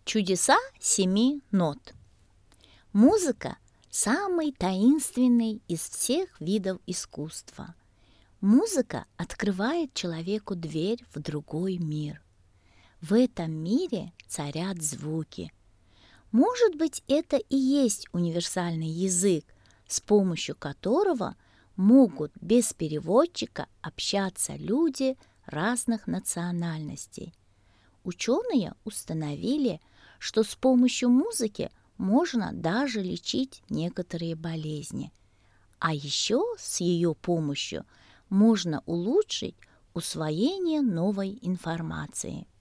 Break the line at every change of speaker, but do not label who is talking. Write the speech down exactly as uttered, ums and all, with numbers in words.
Чудеса семи нот. Музыка – самый таинственный из всех видов искусства. Музыка открывает человеку дверь в другой мир. В этом мире царят звуки. Может быть, это и есть универсальный язык, с помощью которого могут без переводчика общаться люди разных национальностей. Ученые установили, что с помощью музыки можно даже лечить некоторые болезни. А еще с ее помощью можно улучшить усвоение новой информации.